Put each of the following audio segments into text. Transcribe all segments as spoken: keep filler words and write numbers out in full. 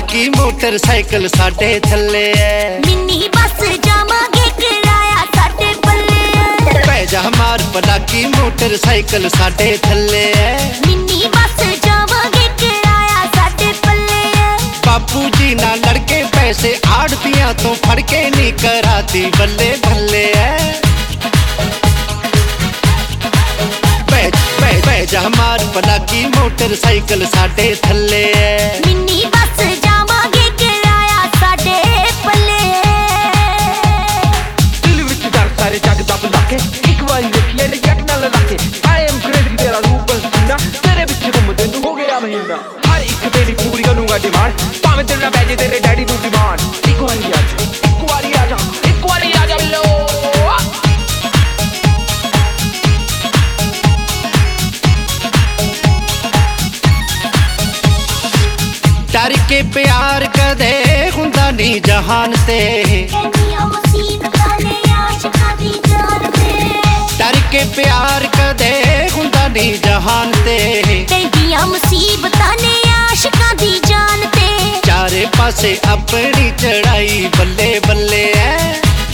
पलाकी motorcycle साडे थल्ले है। मिनी बस जावांगे किराया साडे पल्ले है। पैजा हमार पलाकी मोटरसाइकिल साडे थल्ले है। मिनी बस जावांगे किराया साडे पल्ले है। बापू जी ना लड़के पैसे आड़तियां तो फड़के नहीं कराती बल्ले बल्ले है। पैजा हमार पलाकी मोटरसाइकिल साडे थल्ले है। मिनी बस जावांगे किराया साडे पल्ले है। दिल विच डर सारे जग दा बुलाके एक बारी देखिए ले जट नाल लाके आई एम क्रेजी तेरा रूप सीना तेरे विच घुमदे तू हो गया महीना हर एक तेरी पूरी करूंगा डिमांड भावें तेरा बैजे तेरे डैडी नू डिमांड एक बारी आ जा एक बारी आ जा एक बारी आ जा लो डर के प्यार कदे हुंदा नहीं जहान ते। डर के प्यार कदे हुंदा नहीं जहान ते। तेरियां मुसीबतां ने आशिकां दी जान ते। चारे पासे अपनी चढ़ाई बल्ले बल्ले है।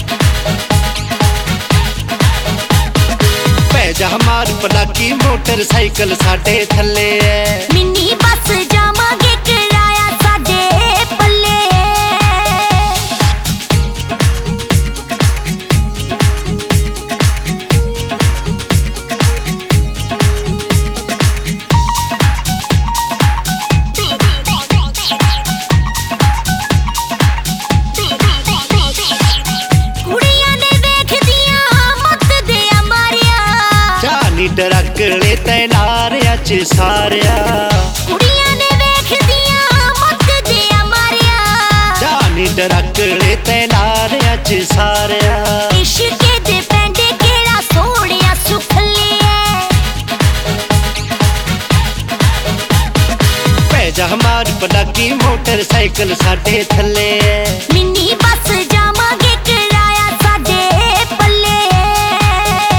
पैजा हमार पलाकी मोटरसाइकिल साडे थल्ले है। मिनी बस जावांगे किराया साडे पल्ले है। कुड़ियां ने वेखदियां मत दिया मारिया। जानी डरकले तैनारिया च सारिया। कुड़ियां ने वेखदियां मत दिया मारिया। जानी डरकले तैनारिया च सारिया। इश्के दे पैंडे केड़ा सोहणिया सुखले है। पैजा हमार पलाकी मोटरसाइकिल साडे थल्ले है। मिनी बस जावांगे किराया साडे पल्ले है।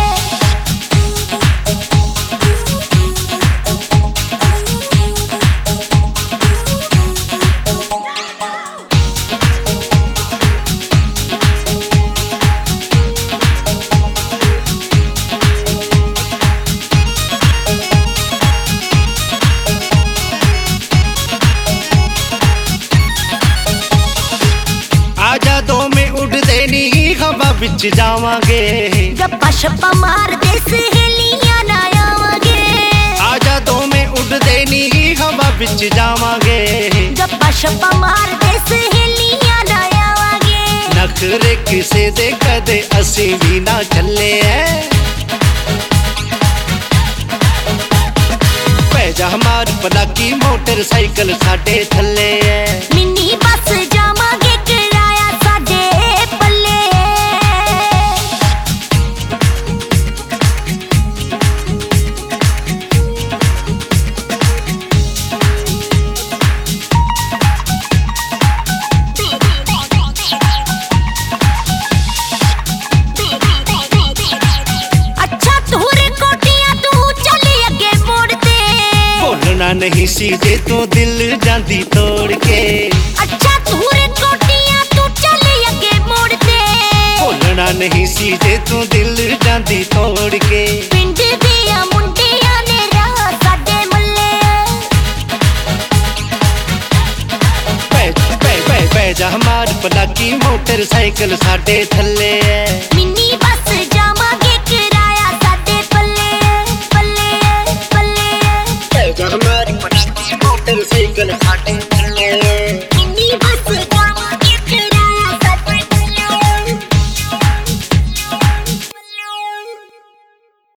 आजा दो में उड़दे नी हवा बिच जावांगे। गप्पा शप्पा मारदे सहेलियां ना आवांगे। आजा दो में उड़दे नी हवा बिच जावांगे। गप्पा शप्पा मारदे सहेलियां ना आवांगे। नखरे किसे दे कदे असी भी ना चले है। पैजा हमार पलाकी मोटरसाइकिल साडे थल्ले है। मिनी बस जावांगे किराया साडे पल्ले है। अच्छा तूरे कोटियां तू चल अगे मोड़ते। बोलना नहीं सी जे तू दिल जांदी तोड़ के। अच्छा तूरे कोटियां तू चल अगे मोड़ते। बोलना नहीं सी जे तू दिल जांदी तोड़ के। पिंड दियां मुंडियां ने राह साडे मल्ले पैजा हमार पलाकी मोटरसाइकिल साडे थल्ले है। मिनी बस जावांगे किराया साडे पल्ले पल्ले पल्ले। पैजा हमार पलाकी मोटरसाइकिल साडे